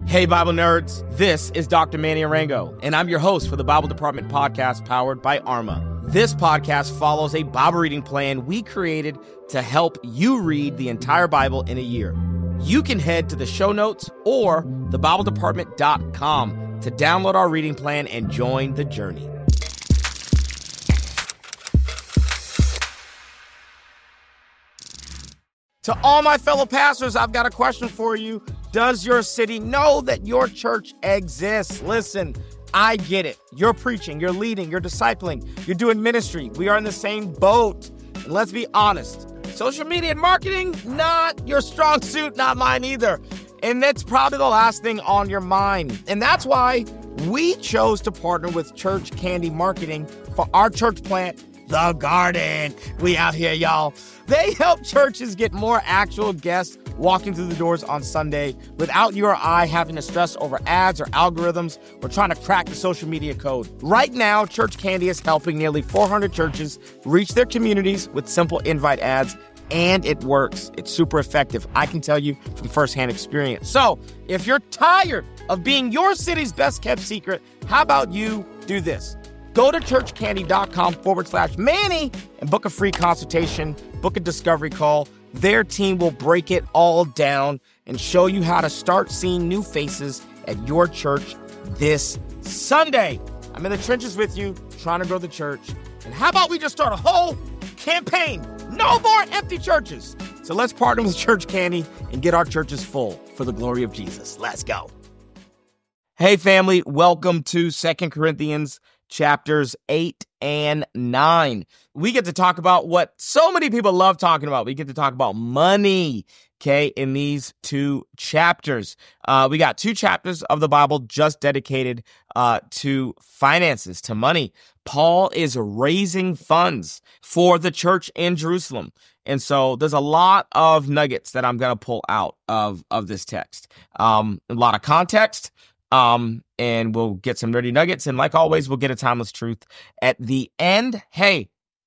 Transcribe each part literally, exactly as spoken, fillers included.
Hey, Bible nerds, this is Doctor Manny Arango, and I'm your host for the Bible Department podcast powered by Arma. This podcast follows a Bible reading plan we created to help you read the entire Bible in a year. You can head to the show notes or the bible department dot com to download our reading plan and join the journey. To all my fellow pastors, I've got a question for you. Does your city know that your church exists? Listen, I get it. You're preaching, you're leading, you're discipling, you're doing ministry. We are in the same boat. And let's be honest, social media and marketing, not your strong suit, not mine either. And that's probably the last thing on your mind. And that's why we chose to partner with Church Candy Marketing for our church plant, The Garden. We out here, y'all. They help churches get more actual guests walking through the doors on Sunday without you or I having to stress over ads or algorithms or trying to crack the social media code. Right now, Church Candy is helping nearly four hundred churches reach their communities with simple invite ads, and it works. It's super effective. I can tell you from firsthand experience. So if you're tired of being your city's best kept secret, how about you do this? Go to churchcandy.com forward slash Manny and book a free consultation, book a discovery call. Their team will break it all down and show you how to start seeing new faces at your church this Sunday. I'm in the trenches with you, trying to grow the church. And how about we just start a whole campaign? No more empty churches. So let's partner with Church Candy and get our churches full for the glory of Jesus. Let's go. Hey, family, welcome to Second Corinthians chapters eight and nine. We get to talk about what so many people love talking about. We get to talk about money, okay, in these two chapters. Uh, we got two chapters of the Bible just dedicated uh, to finances, to money. Paul is raising funds for the church in Jerusalem. And so there's a lot of nuggets that I'm going to pull out of, of this text. Um, a lot of context. Um, and we'll get some nerdy nuggets. And like always, we'll get a timeless truth at the end. Hey,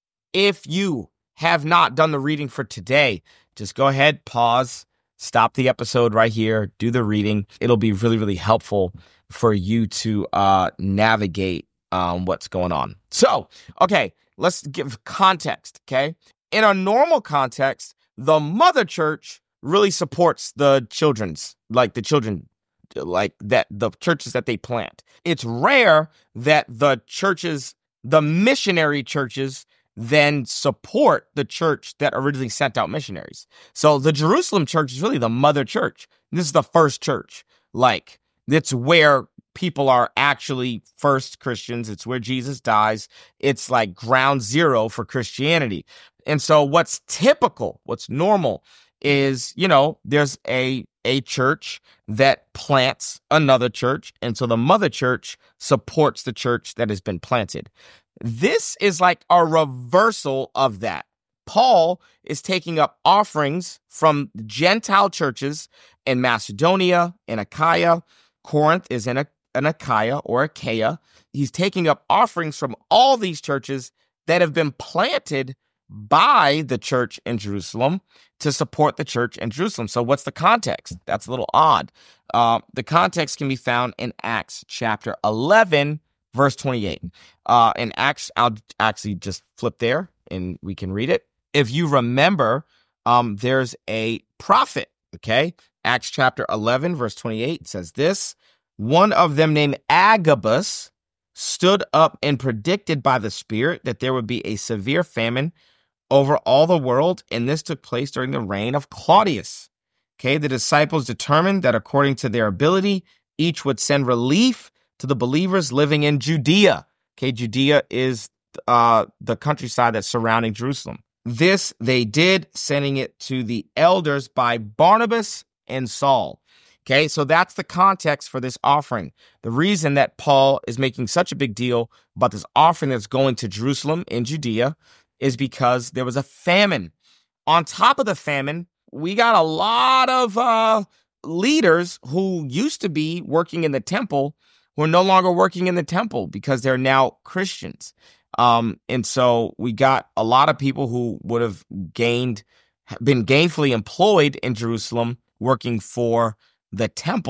if you have not done the reading for today, just go ahead, pause, stop the episode right here, do the reading. It'll be really, really helpful for you to uh, navigate um, what's going on. So, okay, let's give context, okay? In a normal context, the mother church really supports the children's, like the children like that, the churches that they plant. It's rare that the churches, the missionary churches, then support the church that originally sent out missionaries. So the Jerusalem church is really the mother church. This is the first church. Like, it's where people are actually first Christians. It's where Jesus dies. It's like ground zero for Christianity. And so what's typical, what's normal is, you know, there's a a church that plants another church, and so the mother church supports the church that has been planted. This is like a reversal of that. Paul is taking up offerings from Gentile churches in Macedonia, in Achaia. Corinth is in, a, in Achaia or Achaia. He's taking up offerings from all these churches that have been planted by the church in Jerusalem to support the church in Jerusalem. So what's the context? That's a little odd. Uh, the context can be found in Acts chapter eleven, verse twenty-eight. Uh, in Acts, I'll actually just flip there and we can read it. If you remember, um, there's a prophet, okay? Acts chapter eleven, verse twenty-eight says this: one of them named Agabus stood up and predicted by the Spirit that there would be a severe famine over all the world, and this took place during the reign of Claudius. Okay, the disciples determined that according to their ability, each would send relief to the believers living in Judea. Okay, Judea is uh, the countryside that's surrounding Jerusalem. This they did, sending it to the elders by Barnabas and Saul. Okay, so that's the context for this offering. The reason that Paul is making such a big deal about this offering that's going to Jerusalem in Judea is because there was a famine. On top of the famine, we got a lot of uh, leaders who used to be working in the temple who are no longer working in the temple because they're now Christians. Um, and so we got a lot of people who would have gained, been gainfully employed in Jerusalem working for the temple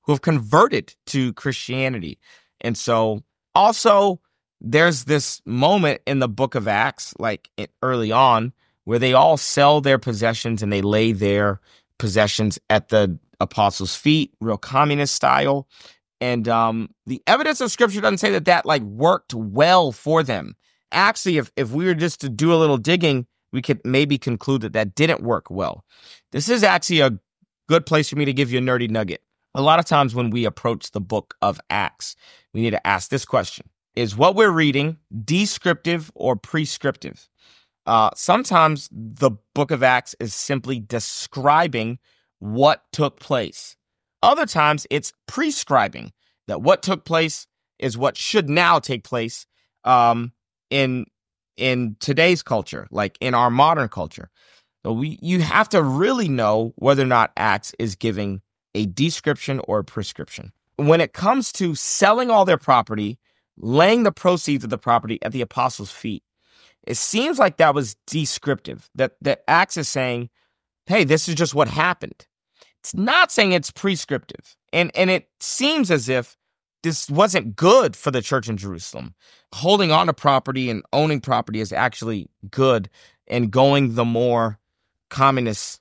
who have converted to Christianity. And so also there's this moment in the book of Acts, like early on, where they all sell their possessions and they lay their possessions at the apostles' feet, real communist style. And um, the evidence of scripture doesn't say that that like worked well for them. Actually, if, if we were just to do a little digging, we could maybe conclude that that didn't work well. This is actually a good place for me to give you a nerdy nugget. A lot of times when we approach the book of Acts, we need to ask this question. Is what we're reading descriptive or prescriptive? Uh, sometimes the book of Acts is simply describing what took place. Other times it's prescribing that what took place is what should now take place um, in in today's culture, like in our modern culture. So we you have to really know whether or not Acts is giving a description or a prescription. When it comes to selling all their property, laying the proceeds of the property at the apostles' feet, it seems like that was descriptive, that, that Acts is saying, hey, this is just what happened. It's not saying it's prescriptive. And, and it seems as if this wasn't good for the church in Jerusalem. Holding on to property and owning property is actually good, and going the more communist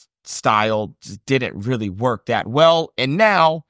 style didn't really work that well. And now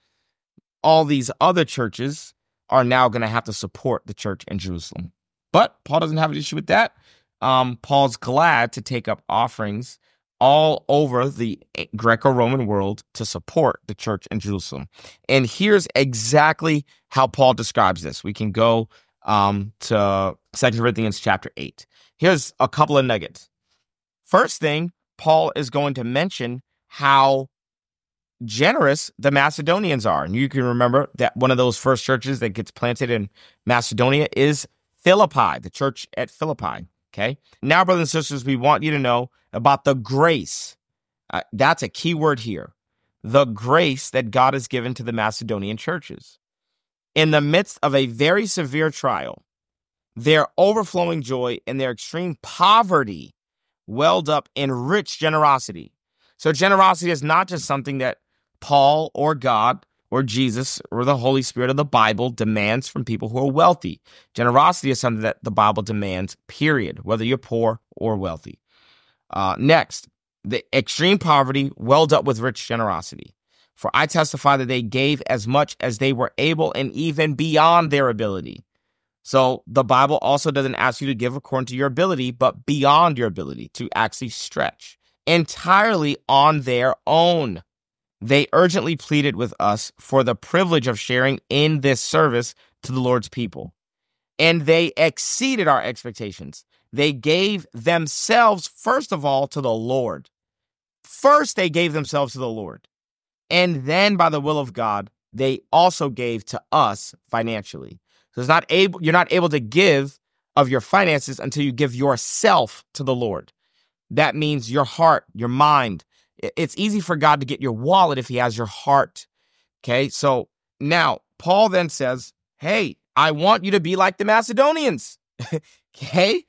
all these other churches are now going to have to support the church in Jerusalem. But Paul doesn't have an issue with that. Um, Paul's glad to take up offerings all over the Greco-Roman world to support the church in Jerusalem. And here's exactly how Paul describes this. We can go um, to Second Corinthians chapter eight. Here's a couple of nuggets. First thing, Paul is going to mention how generous the Macedonians are. And you can remember that one of those first churches that gets planted in Macedonia is Philippi, the church at Philippi. Okay. Now, brothers and sisters, we want you to know about the grace. Uh, that's a key word here. The grace that God has given to the Macedonian churches. In the midst of a very severe trial, their overflowing joy and their extreme poverty welled up in rich generosity. So generosity is not just something that Paul or God or Jesus or the Holy Spirit of the Bible demands from people who are wealthy. Generosity is something that the Bible demands, period, whether you're poor or wealthy. Uh, next, the extreme poverty welled up with rich generosity. For I testify that they gave as much as they were able and even beyond their ability. So the Bible also doesn't ask you to give according to your ability, but beyond your ability, to actually stretch entirely on their own. They urgently pleaded with us for the privilege of sharing in this service to the Lord's people. And they exceeded our expectations. They gave themselves, first of all, to the Lord. First, they gave themselves to the Lord. And then, by the will of God, they also gave to us financially. So it's not able, you're not able to give of your finances until you give yourself to the Lord. That means your heart, your mind. It's easy for God to get your wallet if he has your heart. Okay, so now Paul then says, hey, I want you to be like the Macedonians. Okay,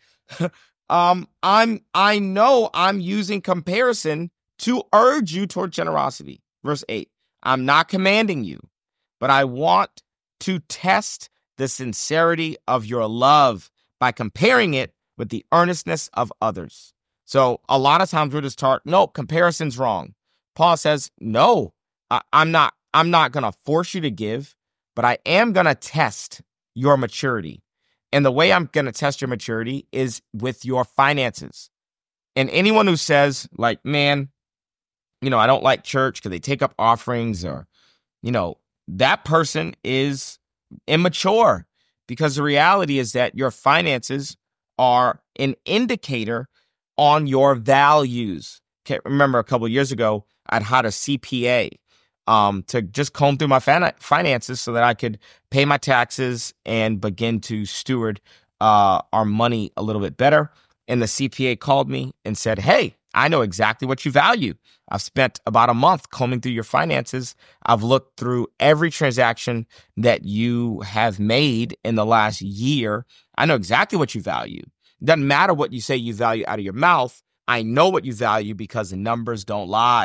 um, I'm, I know I'm using comparison to urge you toward generosity. Verse eight, I'm not commanding you, but I want to test the sincerity of your love by comparing it with the earnestness of others. So a lot of times we're just taught, no, comparison's wrong. Paul says, no, I, I'm not, I'm not going to force you to give, but I am going to test your maturity. And the way I'm going to test your maturity is with your finances. And anyone who says like, man, you know, I don't like church because they take up offerings, or, you know, that person is immature, because the reality is that your finances are an indicator on your values. Okay, remember a couple of years ago, I'd hired a C P A um, to just comb through my fin- finances so that I could pay my taxes and begin to steward uh, our money a little bit better. And the C P A called me and said, hey, I know exactly what you value. I've spent about a month combing through your finances. I've looked through every transaction that you have made in the last year. I know exactly what you value. Doesn't matter what you say you value out of your mouth. I know what you value because the numbers don't lie.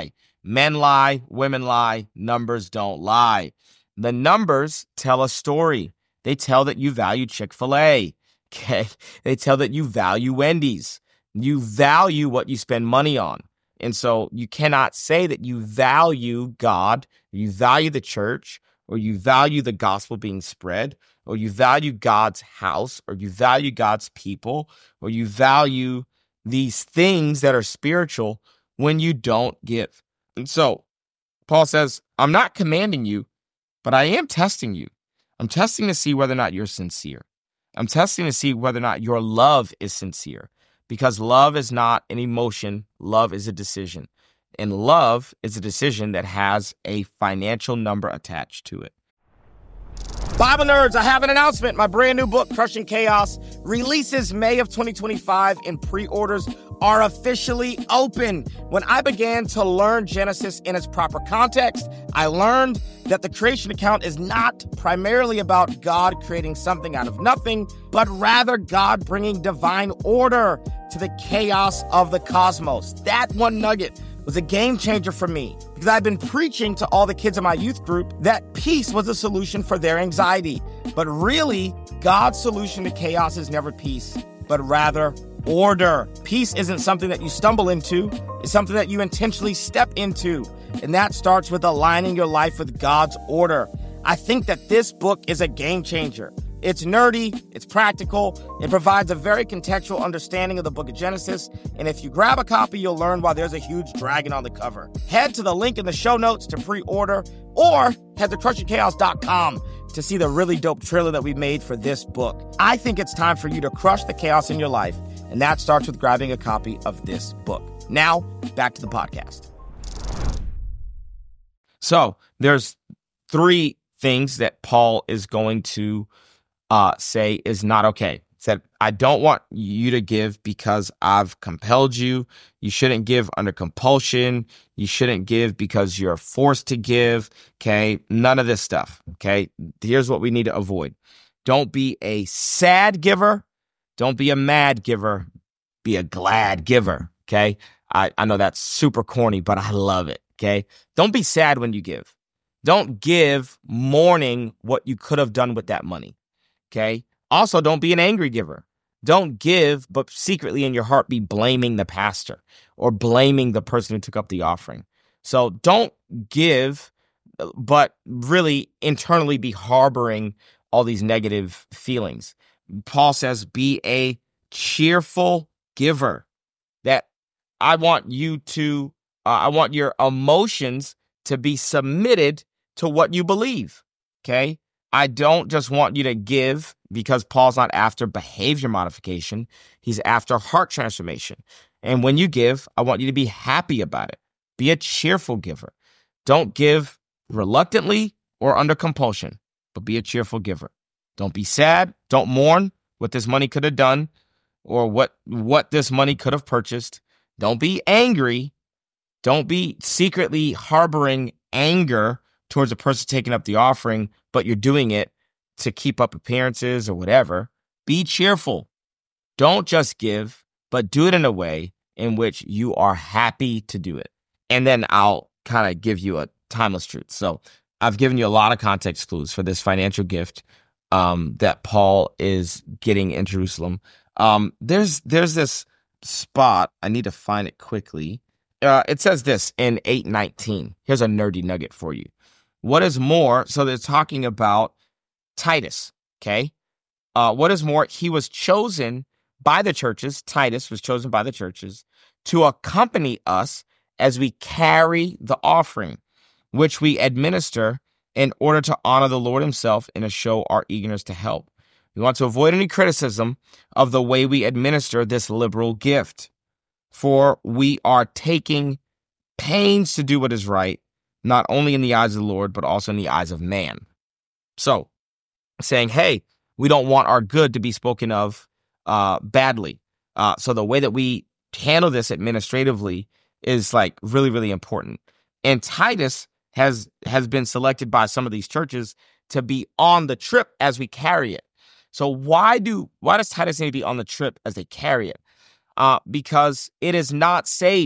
Men lie, women lie, numbers don't lie. The numbers tell a story. They tell that you value Chick-fil-A. Okay? They tell that you value Wendy's. You value what you spend money on. And so you cannot say that you value God, you value the church, or you value the gospel being spread, or you value God's house, or you value God's people, or you value these things that are spiritual when you don't give. And so Paul says, I'm not commanding you, but I am testing you. I'm testing to see whether or not you're sincere. I'm testing to see whether or not your love is sincere, because love is not an emotion. Love is a decision. And love is a decision that has a financial number attached to it. Bible nerds, I have an announcement. My brand new book, Crushing Chaos, releases May of twenty twenty-five, and pre-orders are officially open. When I began to learn Genesis in its proper context, I learned that the creation account is not primarily about God creating something out of nothing, but rather God bringing divine order to the chaos of the cosmos. That one nugget was a game changer for me, because I've been preaching to all the kids in my youth group that peace was a solution for their anxiety. But really, God's solution to chaos is never peace, but rather order. Peace isn't something that you stumble into. It's something that you intentionally step into. And that starts with aligning your life with God's order. I think that this book is a game changer. It's nerdy, it's practical, it provides a very contextual understanding of the book of Genesis, and if you grab a copy, you'll learn why there's a huge dragon on the cover. Head to the link in the show notes to pre-order, or head to crushing chaos dot com to see the really dope trailer that we made for this book. I think it's time for you to crush the chaos in your life, and that starts with grabbing a copy of this book. Now, back to the podcast. So, there's three things that Paul is going to Uh, say is not okay. Said, I don't want you to give because I've compelled you. You shouldn't give under compulsion. You shouldn't give because you're forced to give. Okay. None of this stuff. Okay. Here's what we need to avoid. Don't be a sad giver. Don't be a mad giver. Be a glad giver. Okay. I, I know that's super corny, but I love it. Okay. Don't be sad when you give. Don't give mourning what you could have done with that money. Okay. Also, don't be an angry giver. Don't give, but secretly in your heart be blaming the pastor or blaming the person who took up the offering. So don't give, but really internally be harboring all these negative feelings. Paul says, be a cheerful giver. That I want you to, uh, I want your emotions to be submitted to what you believe. Okay. I don't just want you to give because Paul's not after behavior modification. He's after heart transformation. And when you give, I want you to be happy about it. Be a cheerful giver. Don't give reluctantly or under compulsion, but be a cheerful giver. Don't be sad. Don't mourn what this money could have done or what, what this money could have purchased. Don't be angry. Don't be secretly harboring anger towards a person taking up the offering, but you're doing it to keep up appearances or whatever. Be cheerful. Don't just give, but do it in a way in which you are happy to do it. And then I'll kind of give you a timeless truth. So I've given you a lot of context clues for this financial gift um, that Paul is getting in Jerusalem. Um, there's there's this spot. I need to find it quickly. Uh, it says this in eight nineteen. Here's a nerdy nugget for you. What is more, so they're talking about Titus, okay? Uh, what is more, he was chosen by the churches, Titus was chosen by the churches, to accompany us as we carry the offering, which we administer in order to honor the Lord himself and to show our eagerness to help. We want to avoid any criticism of the way we administer this liberal gift, for we are taking pains to do what is right, not only in the eyes of the Lord, but also in the eyes of man. So, saying, hey, we don't want our good to be spoken of uh, badly. Uh, so the way that we handle this administratively is like really, really important. And Titus has has been selected by some of these churches to be on the trip as we carry it. So why do why does Titus need to be on the trip as they carry it? Uh, because it is not safe.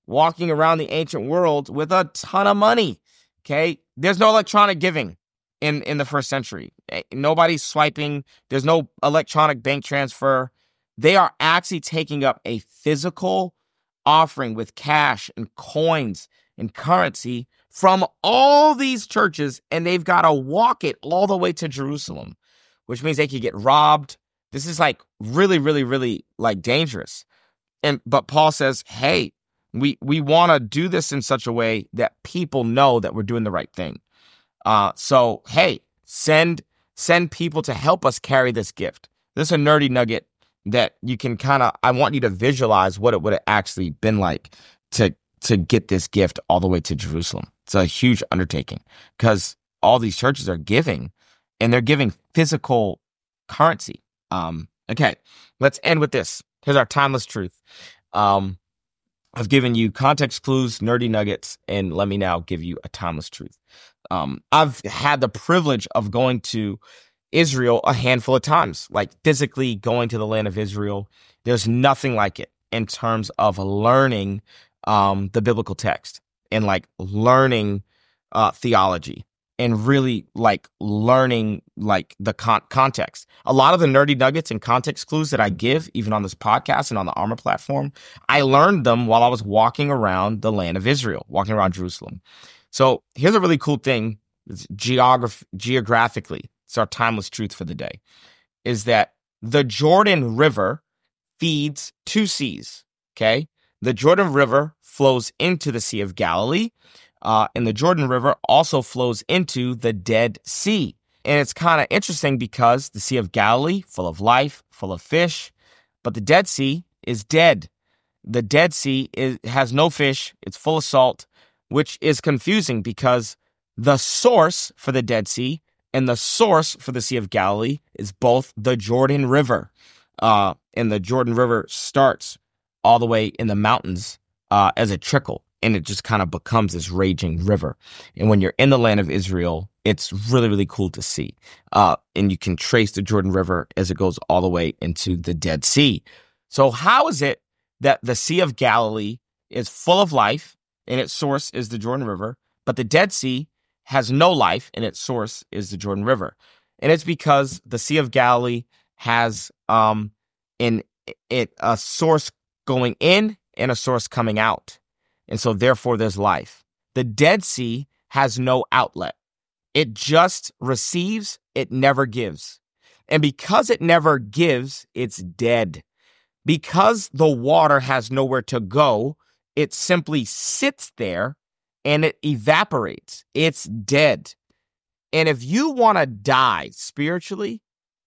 walking around the ancient world with a ton of money. Okay. There's no electronic giving in, in the first century. Nobody's swiping. There's no electronic bank transfer. They are actually taking up a physical offering with cash and coins and currency from all these churches, and they've got to walk it all the way to Jerusalem, which means they could get robbed. This is like really, really, really like dangerous. And but Paul says, hey, we we want to do this in such a way that people know that we're doing the right thing. Uh, so hey, send send people to help us carry this gift. This is a nerdy nugget that you can kind of, I want you to visualize what it would have actually been like to to get this gift all the way to Jerusalem. It's a huge undertaking because all these churches are giving, and they're giving physical currency. Um, okay, let's end with this. Here's our timeless truth. Um, I've given you context clues, nerdy nuggets, and let me now give you a timeless truth. Um, I've had the privilege of going to Israel a handful of times, like physically going to the land of Israel. There's nothing like it in terms of learning um, the biblical text and like learning uh, theology and really like learning like the con- context. A lot of the nerdy nuggets and context clues that I give, even on this podcast and on the Armor platform, I learned them while I was walking around the land of Israel, walking around Jerusalem. So here's a really cool thing. It's geograph- geographically, it's our timeless truth for the day, is that the Jordan River feeds two seas, okay? The Jordan River flows into the Sea of Galilee, uh, and the Jordan River also flows into the Dead Sea. And it's kind of interesting because the Sea of Galilee, full of life, full of fish, but the Dead Sea is dead. The Dead Sea is, has no fish, it's full of salt, which is confusing because the source for the Dead Sea and the source for the Sea of Galilee is both the Jordan River. Uh, and the Jordan River starts all the way in the mountains uh, as a trickle, and it just kind of becomes this raging river. And when you're in the land of Israel, it's really, really cool to see. Uh, and you can trace the Jordan River as it goes all the way into the Dead Sea. So how is it that the Sea of Galilee is full of life and its source is the Jordan River, but the Dead Sea has no life and its source is the Jordan River? And it's because the Sea of Galilee has um, in it a source going in and a source coming out. And so therefore there's life. The Dead Sea has no outlet. It just receives, it never gives. And because it never gives, it's dead. Because the water has nowhere to go, it simply sits there and it evaporates. It's dead. And if you want to die spiritually,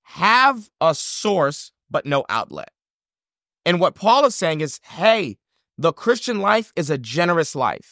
have a source but no outlet. And what Paul is saying is, hey, the Christian life is a generous life.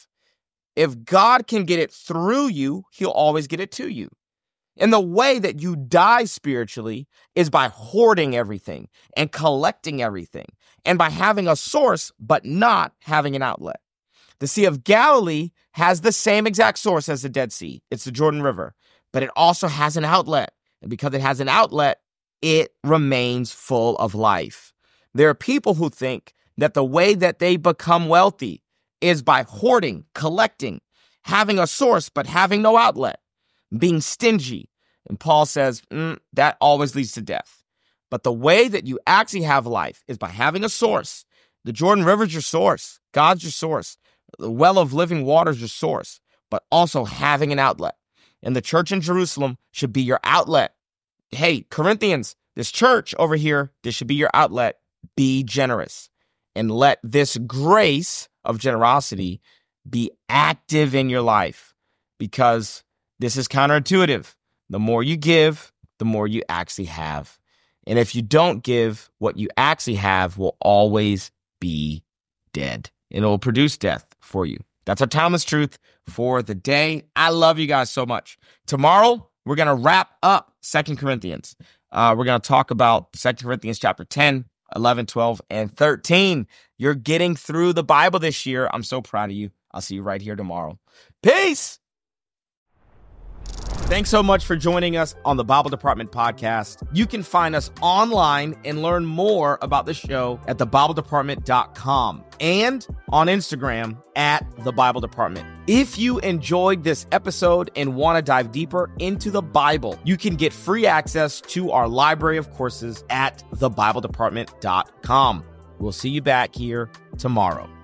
If God can get it through you, he'll always get it to you. And the way that you die spiritually is by hoarding everything and collecting everything and by having a source but not having an outlet. The Sea of Galilee has the same exact source as the Dead Sea. It's the Jordan River, but it also has an outlet. And because it has an outlet, it remains full of life. There are people who think that the way that they become wealthy is by hoarding, collecting, having a source but having no outlet, being stingy. And Paul says mm, that always leads to death. But the way that you actually have life is by having a source. The Jordan River is your source. God's your source. The well of living water is your source, but also having an outlet. And the church in Jerusalem should be your outlet. Hey, Corinthians, this church over here, this should be your outlet. Be generous and let this grace of generosity be active in your life, because this is counterintuitive. The more you give, the more you actually have. And if you don't give, what you actually have will always be dead. And it will produce death for you. That's our timeless truth for the day. I love you guys so much. Tomorrow, we're going to wrap up Second Corinthians. Uh, we're going to talk about Second Corinthians chapter ten, eleven, twelve, and thirteen. You're getting through the Bible this year. I'm so proud of you. I'll see you right here tomorrow. Peace. Thanks so much for joining us on the Bible Department podcast. You can find us online and learn more about the show at the bible department dot com and on Instagram at the Bible Department. If you enjoyed this episode and want to dive deeper into the Bible, you can get free access to our library of courses at the bible department dot com. We'll see you back here tomorrow.